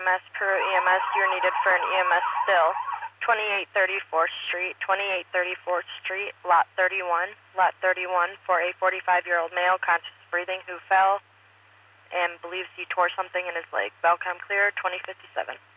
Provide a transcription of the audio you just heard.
EMS, Peru EMS, you're needed for an EMS still. 2834th Street, 2834th Street, Lot 31 for a 45-year-old male, conscious breathing, who fell and believes he tore something in his leg. Belcom clear, 2057.